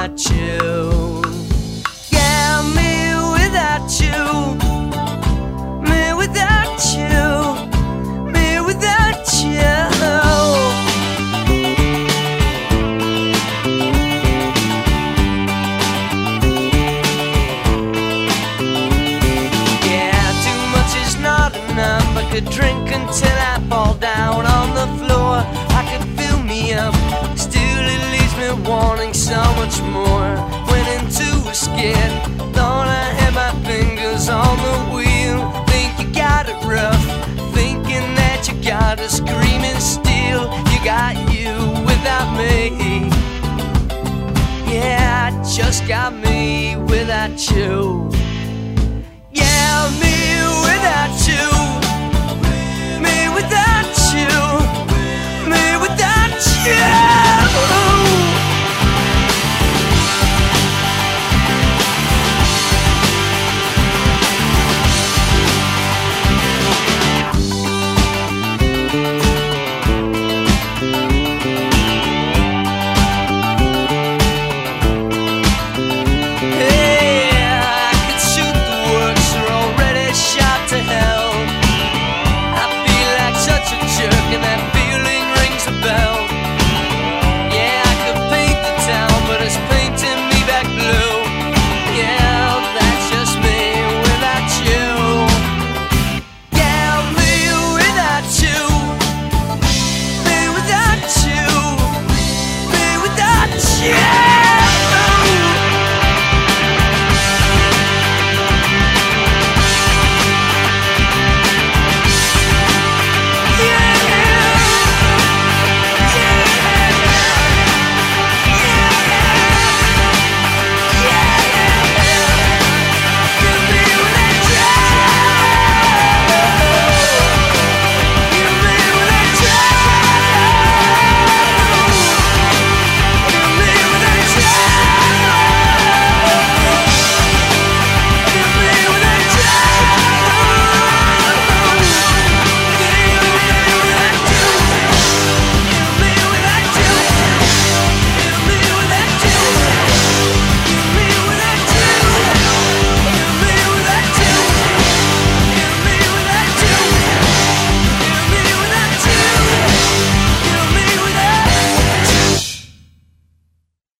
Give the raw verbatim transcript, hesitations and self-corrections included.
without you. Yeah, me without you. Me without you. Me without you. I could drink until I fall down on the floor. I could fill me up, still it leaves me wanting so much more. Went into a skid, thought I had my fingers on the wheel. Think you got it rough, thinking that you got a screaming steel. You got you without me. Yeah, I just got me without you. Yeah, me without you.